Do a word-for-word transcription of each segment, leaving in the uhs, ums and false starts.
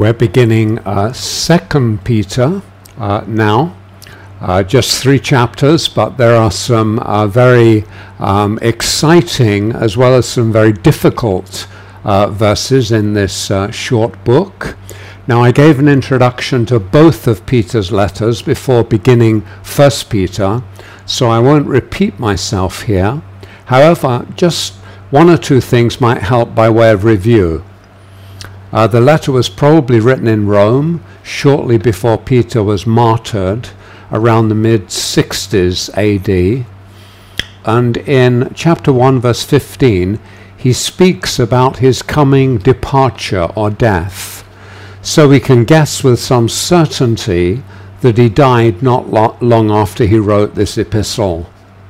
We're beginning uh, Second Peter uh, now, uh, just three chapters, but there are some uh, very um, exciting as well as some very difficult uh, verses in this uh, short book. Now, I gave an introduction to both of Peter's letters before beginning First Peter, so I won't repeat myself here. However, just one or two things might help by way of review. Uh, the letter was probably written in Rome shortly before Peter was martyred, around the mid sixties A D. And in chapter one, verse fifteen, he speaks about his coming departure or death. So we can guess with some certainty that he died not lo- long after he wrote this epistle.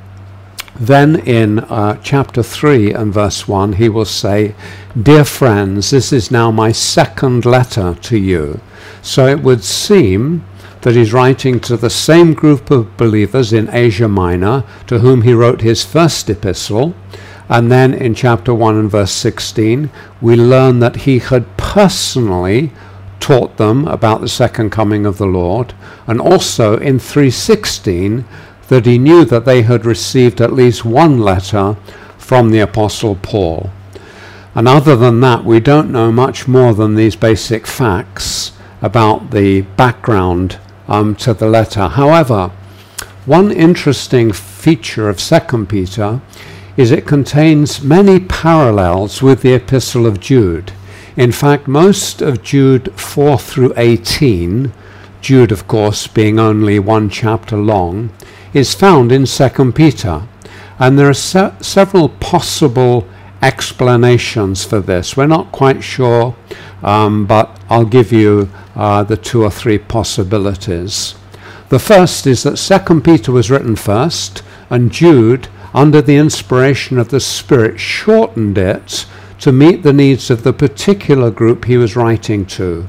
Then in uh, chapter three and verse one, he will say, "Dear friends, this is now my second letter to you." So it would seem that he's writing to the same group of believers in Asia Minor to whom he wrote his first epistle. And then in chapter one and verse sixteen, we learn that he had personally taught them about the second coming of the Lord. And also in three sixteen, that he knew that they had received at least one letter from the Apostle Paul. And other than that, we don't know much more than these basic facts about the background um, to the letter. However, one interesting feature of Second Peter is it contains many parallels with the Epistle of Jude. In fact, most of Jude four through eighteen, Jude of course being only one chapter long, is found in Second Peter. And there are se- several possible explanations for this. We're not quite sure, um, but I'll give you uh, the two or three possibilities. The first is that Second Peter was written first, and Jude, under the inspiration of the Spirit, shortened it to meet the needs of the particular group he was writing to.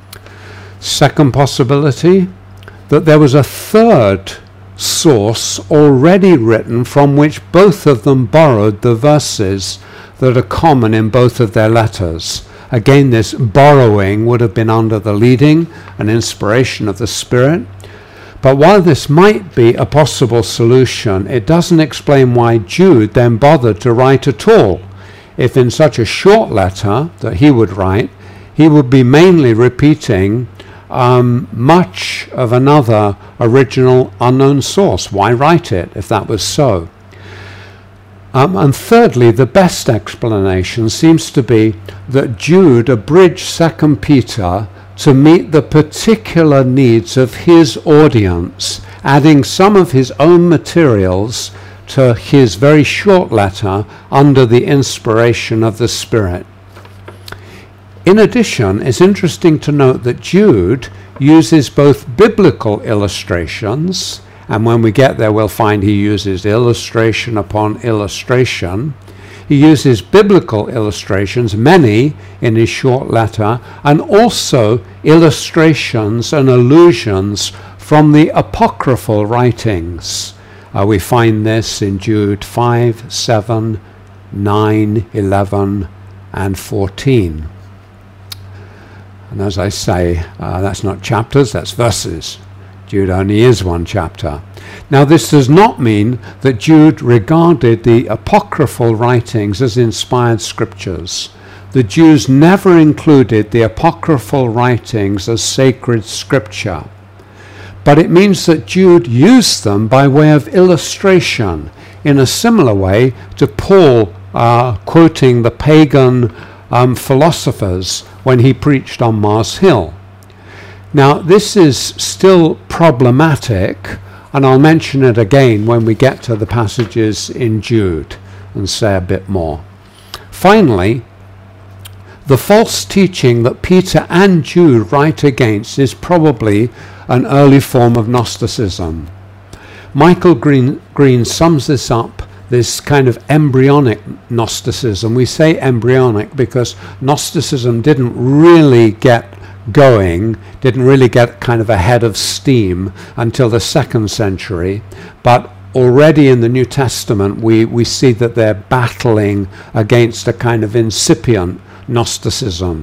Second possibility, that there was a third source already written from which both of them borrowed the verses that are common in both of their letters. Again, this borrowing would have been under the leading and inspiration of the Spirit. But while this might be a possible solution, it doesn't explain why Jude then bothered to write at all. If in such a short letter that he would write, he would be mainly repeating Um, much of another original unknown source. Why write it if that was so? Um, and thirdly, the best explanation seems to be that Jude abridged Second Peter to meet the particular needs of his audience, adding some of his own materials to his very short letter under the inspiration of the Spirit. In addition, it's interesting to note that Jude uses both biblical illustrations, and when we get there we'll find he uses illustration upon illustration. He uses biblical illustrations, many in his short letter, and also illustrations and allusions from the apocryphal writings. Uh, we find this in Jude five, seven, nine, eleven, and fourteen. And as I say, uh, that's not chapters, that's verses. Jude only is one chapter. Now, this does not mean that Jude regarded the apocryphal writings as inspired scriptures. The Jews never included the apocryphal writings as sacred scripture. But it means that Jude used them by way of illustration, in a similar way to Paul uh, quoting the pagan um, philosophers when he preached on Mars Hill. Now, this is still problematic, and I'll mention it again when we get to the passages in Jude and say a bit more. Finally, the false teaching that Peter and Jude write against is probably an early form of Gnosticism. Michael Green, Green sums this up, this kind of embryonic Gnosticism. We say embryonic because Gnosticism didn't really get going, didn't really get kind of a head of steam until the second century, but already in the New Testament we, we see that they're battling against a kind of incipient Gnosticism.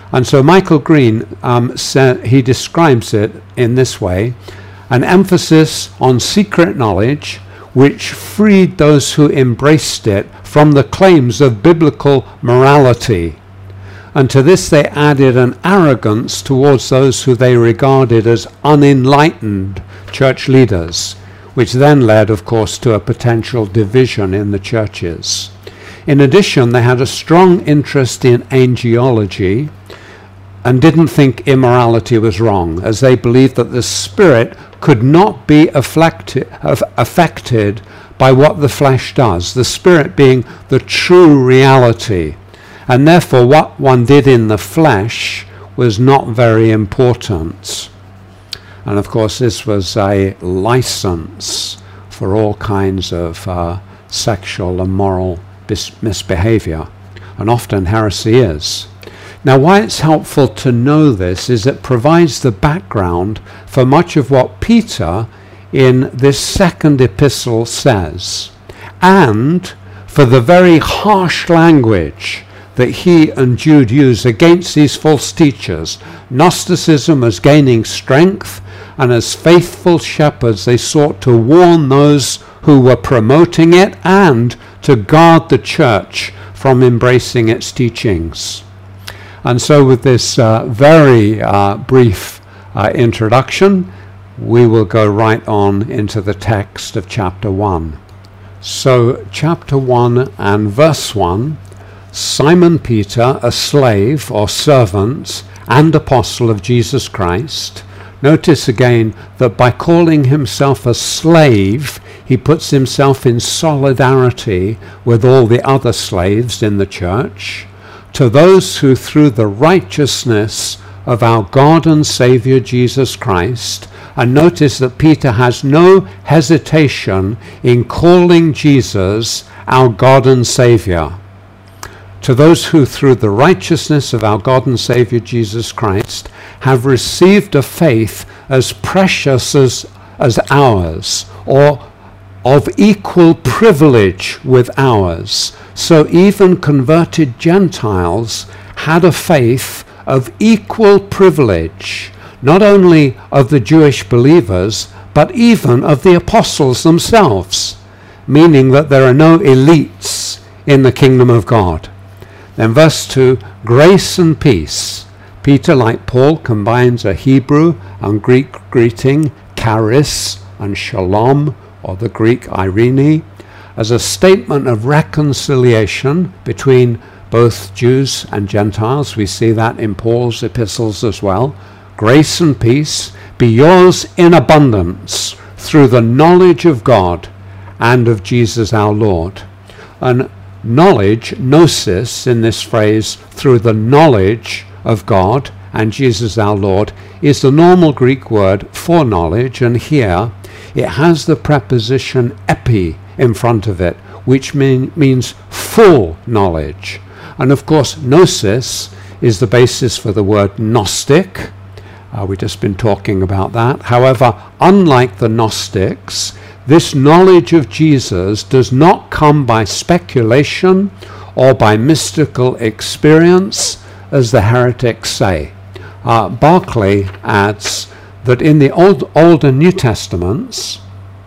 And so Michael Green, um, sa- he describes it in this way: an emphasis on secret knowledge which freed those who embraced it from the claims of biblical morality. And to this they added an arrogance towards those who they regarded as unenlightened church leaders, which then led, of course, to a potential division in the churches. In addition, they had a strong interest in angelology and didn't think immorality was wrong, as they believed that the spirit could not be affected, affected by what the flesh does, the spirit being the true reality. And therefore what one did in the flesh was not very important. And of course this was a license for all kinds of uh, sexual and moral bis- misbehavior, and often heresy is. Now why it's helpful to know this is it provides the background for much of what Peter in this second epistle says, and for the very harsh language that he and Jude use against these false teachers. Gnosticism was gaining strength, and as faithful shepherds they sought to warn those who were promoting it and to guard the church from embracing its teachings. And so with this uh, very uh, brief uh, introduction, we will go right on into the text of chapter one. So chapter one and verse one, Simon Peter, a slave or servant and apostle of Jesus Christ. Notice again that by calling himself a slave, he puts himself in solidarity with all the other slaves in the church. To those who through the righteousness of our God and Saviour Jesus Christ, and notice that Peter has no hesitation in calling Jesus our God and Saviour. To those who through the righteousness of our God and Saviour Jesus Christ have received a faith as precious as, as ours, or of equal privilege with ours. So even converted Gentiles had a faith of equal privilege, not only of the Jewish believers, but even of the apostles themselves, meaning that there are no elites in the kingdom of God. Then verse two, grace and peace. Peter, like Paul, combines a Hebrew and Greek greeting, charis and shalom, or the Greek irene, as a statement of reconciliation between both Jews and Gentiles. We see that in Paul's epistles as well. Grace and peace be yours in abundance through the knowledge of God and of Jesus our Lord. And knowledge, gnosis, in this phrase, through the knowledge of God and Jesus our Lord, is the normal Greek word for knowledge, and here it has the preposition epi in front of it, which mean, means full knowledge. And of course, gnosis is the basis for the word Gnostic. Uh, we've just been talking about that. However, unlike the Gnostics, this knowledge of Jesus does not come by speculation or by mystical experience, as the heretics say. Uh, Barclay adds that in the Old, Old and New Testaments,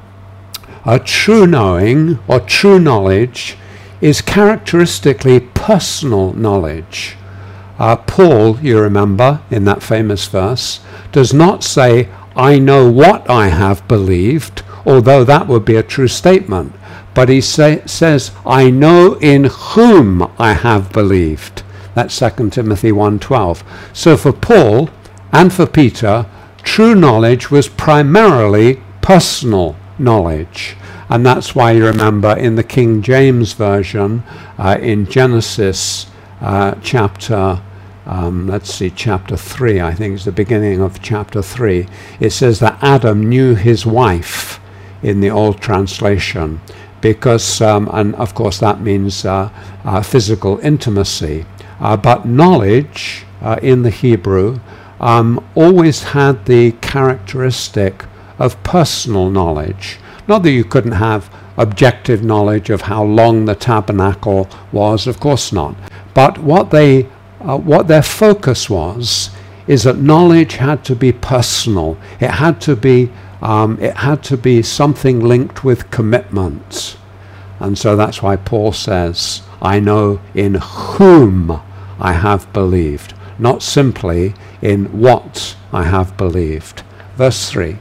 a true knowing or true knowledge is characteristically personal knowledge. Uh, Paul, you remember, in that famous verse, does not say, I know what I have believed, although that would be a true statement. But he say, says, I know in whom I have believed. That's Second Timothy one twelve. So for Paul and for Peter, true knowledge was primarily personal knowledge. And that's why you remember in the King James Version, uh, in Genesis uh, chapter, um, let's see, chapter three, I think it's the beginning of chapter three, it says that Adam knew his wife in the old translation, because, um, and of course that means uh, uh, physical intimacy. Uh, but knowledge uh, in the Hebrew um, always had the characteristic of personal knowledge. Not that you couldn't have objective knowledge of how long the tabernacle was, of course not. But what they uh, what their focus was is that knowledge had to be personal. It had to be um, it had to be something linked with commitment. And so that's why Paul says, I know in whom I have believed, not simply in what I have believed. Verse three.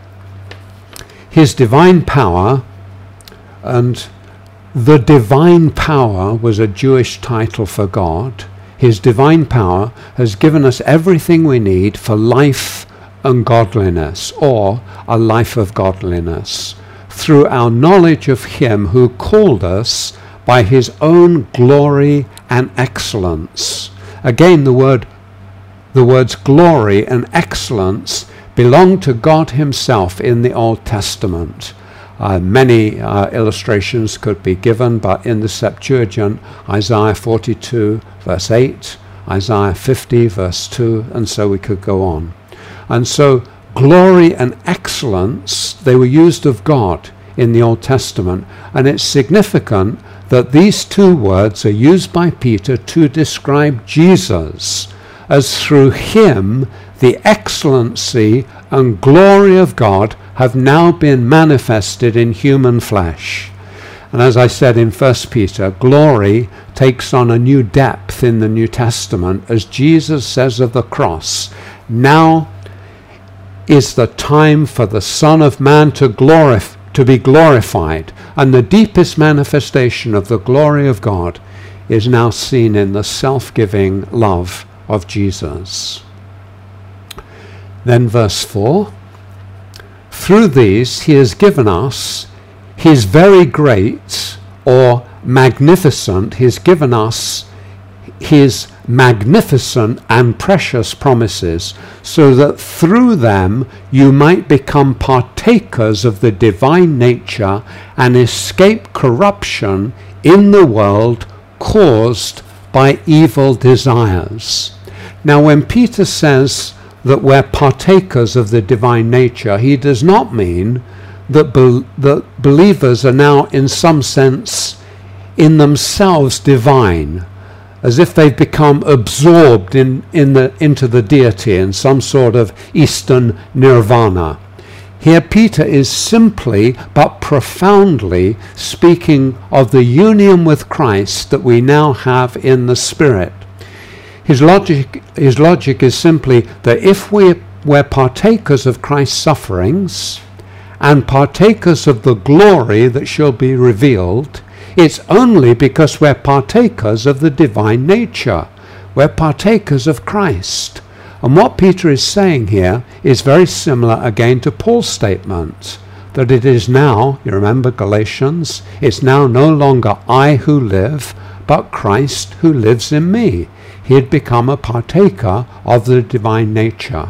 His divine power, and the divine power was a Jewish title for God. His divine power has given us everything we need for life and godliness, or a life of godliness, through our knowledge of him who called us by his own glory and excellence. Again, the word, the words glory and excellence belong to God himself in the Old Testament. Uh, many uh, illustrations could be given, but in the Septuagint, Isaiah forty-two, verse eight, Isaiah fifty, verse two, and so we could go on. And so glory and excellence, they were used of God in the Old Testament, and it's significant that these two words are used by Peter to describe Jesus, as through him the excellency and glory of God have now been manifested in human flesh. And as I said in First Peter, glory takes on a new depth in the New Testament, as Jesus says of the cross, now is the time for the Son of Man to glorify, to be glorified, and the deepest manifestation of the glory of God is now seen in the self-giving love of Jesus. Then verse four, through these he has given us his very great or magnificent, he's given us his magnificent and precious promises, so that through them you might become partakers of the divine nature and escape corruption in the world caused by evil desires. Now, when Peter says that we're partakers of the divine nature, he does not mean that, be- that believers are now in some sense in themselves divine, as if they've become absorbed in, in the, into the deity in some sort of Eastern nirvana. Here Peter is simply but profoundly speaking of the union with Christ that we now have in the Spirit. His logic, his logic is simply that if we, we're partakers of Christ's sufferings and partakers of the glory that shall be revealed, it's only because we're partakers of the divine nature. We're partakers of Christ. And what Peter is saying here is very similar again to Paul's statement, that it is now, you remember Galatians, it's now no longer I who live, but Christ who lives in me. He had become a partaker of the divine nature.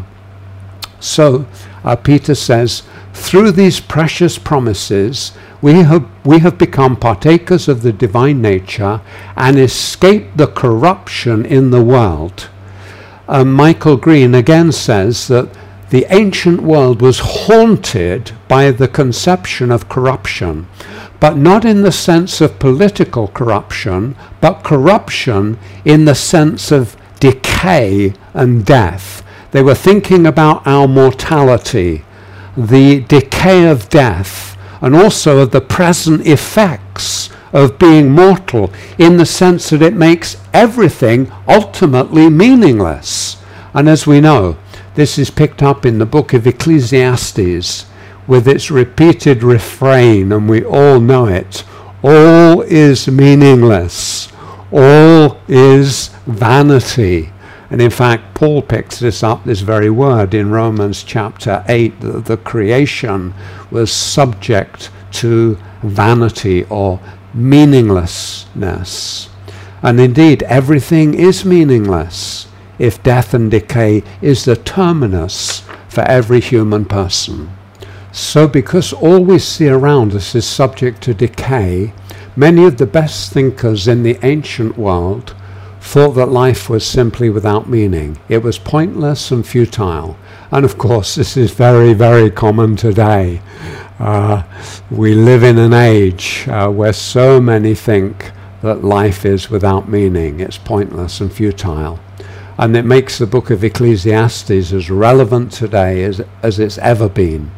So uh, Peter says, through these precious promises, we have, we have become partakers of the divine nature and escaped the corruption in the world. Uh, Michael Green again says that the ancient world was haunted by the conception of corruption, but not in the sense of political corruption, but corruption in the sense of decay and death. They were thinking about our mortality, the decay of death, and also of the present effects of being mortal, in the sense that it makes everything ultimately meaningless. And as we know, this is picked up in the book of Ecclesiastes with its repeated refrain, and we all know it. All is meaningless. All is vanity. And in fact, Paul picks this up, this very word, in Romans chapter eight, that the creation was subject to vanity or meaninglessness. And indeed, everything is meaningless if death and decay is the terminus for every human person. So because all we see around us is subject to decay, many of the best thinkers in the ancient world thought that life was simply without meaning. It was pointless and futile. And of course, this is very, very common today. Uh, we live in an age uh, where so many think that life is without meaning. It's pointless and futile. And it makes the book of Ecclesiastes as relevant today as, as it's ever been.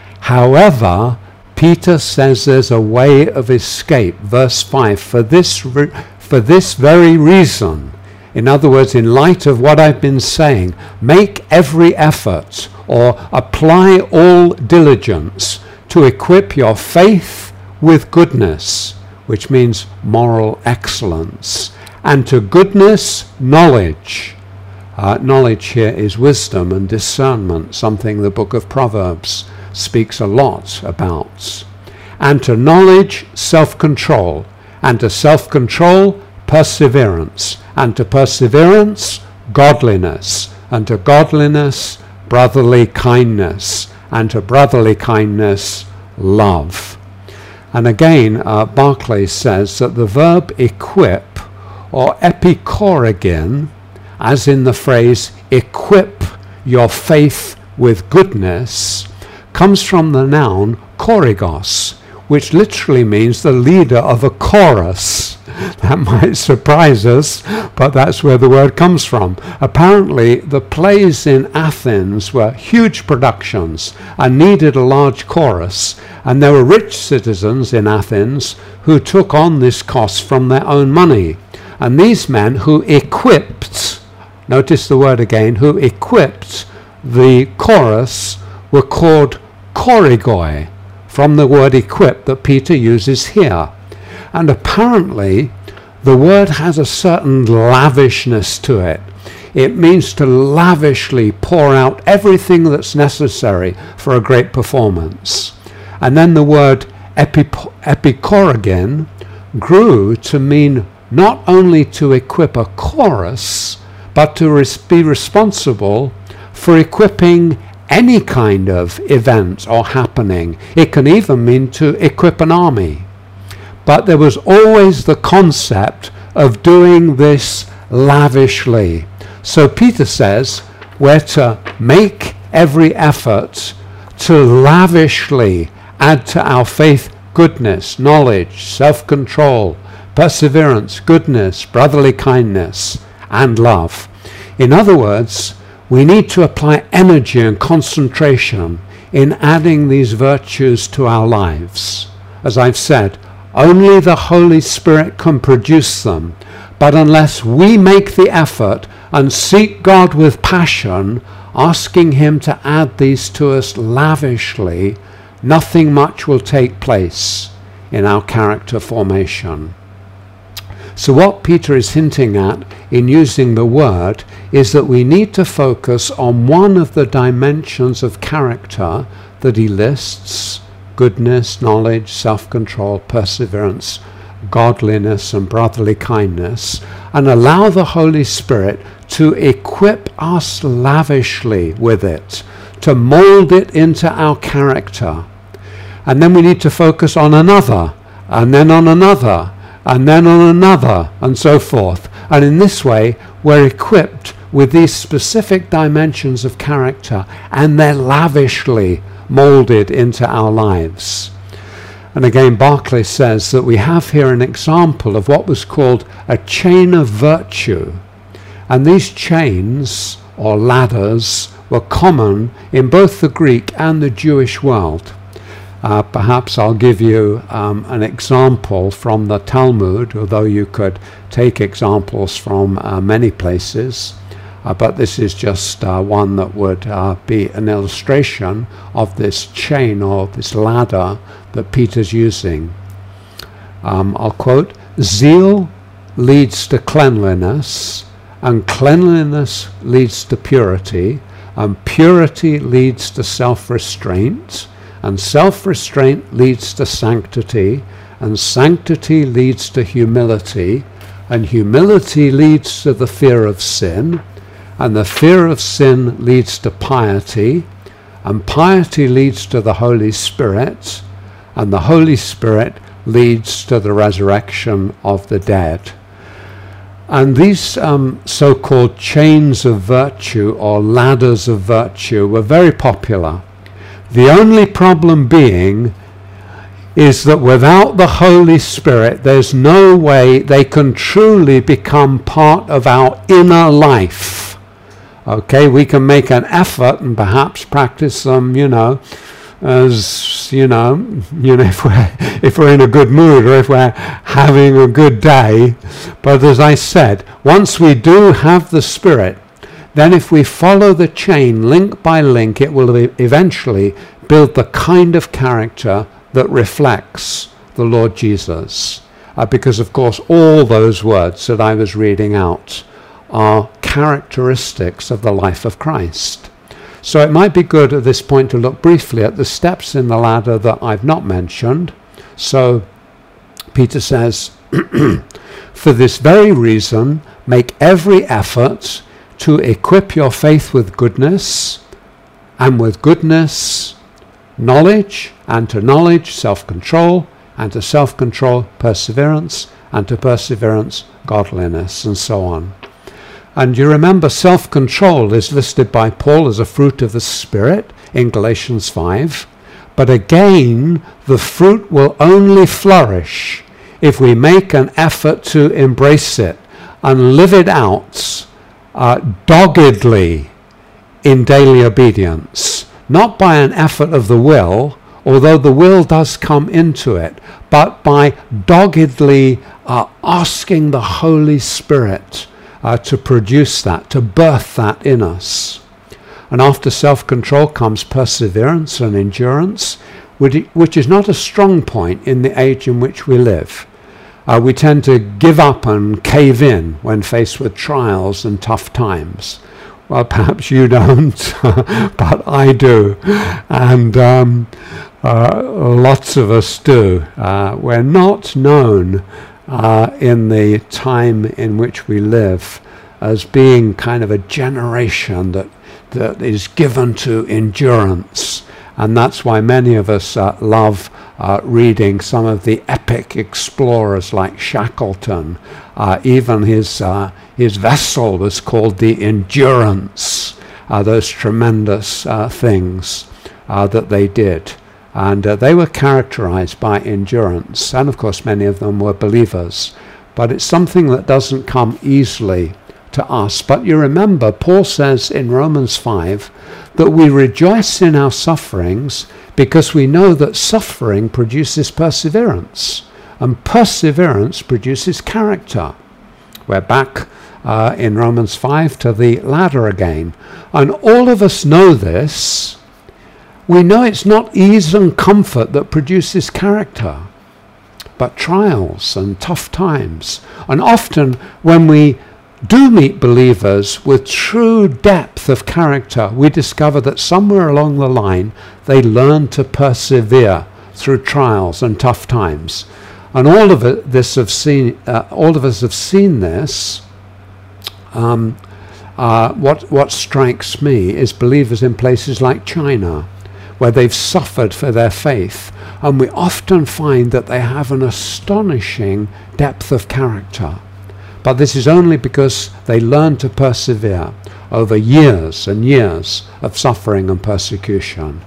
However, Peter says there's a way of escape. Verse five, for this, re- for this very reason, in other words, in light of what I've been saying, make every effort or apply all diligence to equip your faith with goodness, which means moral excellence, and to goodness, knowledge. Uh, knowledge here is wisdom and discernment, something the book of Proverbs speaks a lot about. And to knowledge, self-control, and to self-control, perseverance, and to perseverance, godliness, and to godliness, brotherly kindness, and to brotherly kindness, love. And again, uh, Barclay says that the verb equip, or epikoragen, as in the phrase equip your faith with goodness, comes from the noun korigos, which literally means the leader of a chorus. That might surprise us, but that's where the word comes from. Apparently, the plays in Athens were huge productions and needed a large chorus, and there were rich citizens in Athens who took on this cost from their own money. And these men who equipped, notice the word again, who equipped the chorus were called korigoi, from the word equip that Peter uses here. And apparently, the word has a certain lavishness to it. It means to lavishly pour out everything that's necessary for a great performance. And then the word epip- epikoragen grew to mean not only to equip a chorus, but to res- be responsible for equipping any kind of event or happening. It can even mean to equip an army. But there was always the concept of doing this lavishly. So Peter says we're to make every effort to lavishly add to our faith goodness, knowledge, self-control, perseverance, goodness, brotherly kindness, and love. In other words, we need to apply energy and concentration in adding these virtues to our lives. As I've said, only the Holy Spirit can produce them, but unless we make the effort and seek God with passion, asking Him to add these to us lavishly, nothing much will take place in our character formation. So what Peter is hinting at in using the word is that we need to focus on one of the dimensions of character that he lists: goodness, knowledge, self-control, perseverance, godliness, and brotherly kindness, and allow the Holy Spirit to equip us lavishly with it, to mold it into our character. And then we need to focus on another, and then on another, and then on another, and so forth. And in this way, we're equipped with these specific dimensions of character, and they're lavishly molded into our lives. And again, Barclay says that we have here an example of what was called a chain of virtue. And these chains, or ladders, were common in both the Greek and the Jewish world. Uh, perhaps I'll give you um, an example from the Talmud, although you could take examples from uh, many places. Uh, but this is just uh, one that would uh, be an illustration of this chain or this ladder that Peter's using. Um, I'll quote, "Zeal leads to cleanliness, and cleanliness leads to purity, and purity leads to self-restraint, and self-restraint leads to sanctity, and sanctity leads to humility, and humility leads to the fear of sin, and the fear of sin leads to piety, and piety leads to the Holy Spirit, and the Holy Spirit leads to the resurrection of the dead." And these um, so-called chains of virtue or ladders of virtue were very popular. The only problem being is that without the Holy Spirit, there's no way they can truly become part of our inner life. Okay, we can make an effort and perhaps practice them, you know, as, you know, you know, if we're, if we're in a good mood or if we're having a good day. But as I said, once we do have the Spirit, then if we follow the chain link by link, it will e- eventually build the kind of character that reflects the Lord Jesus. Uh, because, of course, all those words that I was reading out are characteristics of the life of Christ. So it might be good at this point to look briefly at the steps in the ladder that I've not mentioned. So Peter says, for this very reason, make every effort to equip your faith with goodness, and with goodness, knowledge, and to knowledge, self-control, and to self-control, perseverance, and to perseverance, godliness, and so on. And you remember self-control is listed by Paul as a fruit of the Spirit in Galatians five. But again, the fruit will only flourish if we make an effort to embrace it and live it out uh, doggedly in daily obedience. Not by an effort of the will, although the will does come into it, but by doggedly uh, asking the Holy Spirit Uh, to produce that, to birth that in us. And after self-control comes perseverance and endurance, which is not a strong point in the age in which we live. Uh, we tend to give up and cave in when faced with trials and tough times. Well, perhaps you don't, but I do. And um, uh, lots of us do. Uh, we're not known Uh, in the time in which we live as being kind of a generation that that is given to endurance. And that's why many of us uh, love uh, reading some of the epic explorers like Shackleton. Uh, even his uh, his vessel was called the Endurance, uh, those tremendous uh, things uh, that they did. And uh, they were characterized by endurance. And of course, many of them were believers. But it's something that doesn't come easily to us. But you remember, Paul says in Romans five that we rejoice in our sufferings because we know that suffering produces perseverance. And perseverance produces character. We're back uh, in Romans five to the ladder again. And all of us know this. We know it's not ease and comfort that produces character, but trials and tough times. And often when we do meet believers with true depth of character, we discover that somewhere along the line they learn to persevere through trials and tough times. And all of it, this have seen, uh, all of us have seen this. Um, uh, what what strikes me is believers in places like China, where they've suffered for their faith, and we often find that they have an astonishing depth of character. But this is only because they learn to persevere over years and years of suffering and persecution.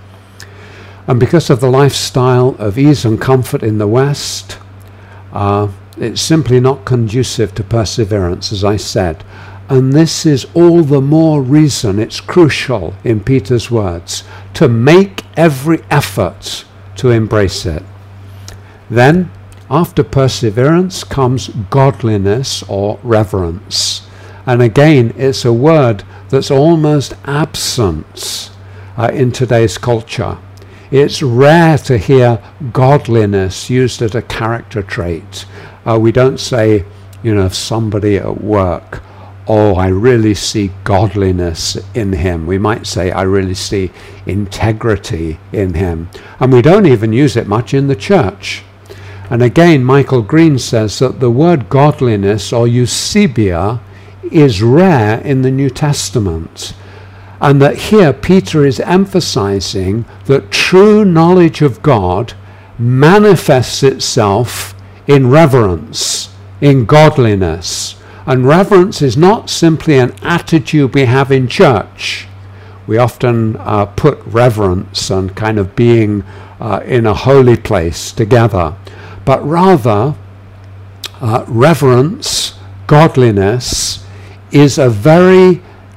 And because of the lifestyle of ease and comfort in the West, uh, it's simply not conducive to perseverance, as I said. And this is all the more reason it's crucial, in Peter's words, to make every effort to embrace it. Then, after perseverance comes godliness or reverence. And again, it's a word that's almost absent uh, in today's culture. It's rare to hear godliness used as a character trait. Uh, we don't say, you know, somebody at work, oh, I really see godliness in him. We might say, I really see integrity in him. And we don't even use it much in the church. And again, Michael Green says that the word godliness, or eusebia, is rare in the New Testament. And that here Peter is emphasizing that true knowledge of God manifests itself in reverence, in godliness. And reverence is not simply an attitude we have in church. We often uh, put reverence and kind of being uh, in a holy place together. But rather, uh, reverence, godliness, is a very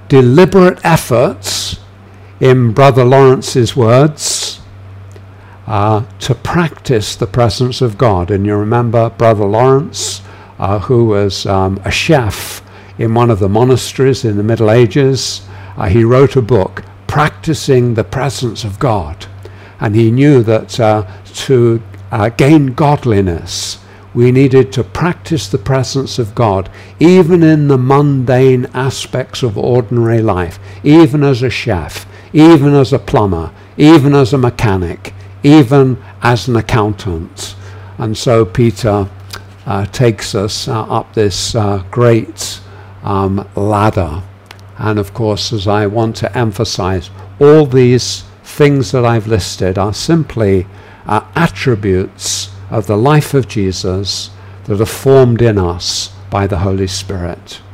deliberate efforts, in Brother Lawrence's words, uh, to practice the presence of God. And you remember Brother Lawrence, uh, who was um, a chef in one of the monasteries in the Middle Ages. Uh, he wrote a book, Practicing the Presence of God. And he knew that uh, to uh, gain godliness, we needed to practice the presence of God, even in the mundane aspects of ordinary life, even as a chef, even as a plumber, even as a mechanic, even as an accountant. And so Peter uh, takes us uh, up this uh, great um, ladder. And of course, as I want to emphasize, all these things that I've listed are simply uh, attributes of the life of Jesus that are formed in us by the Holy Spirit.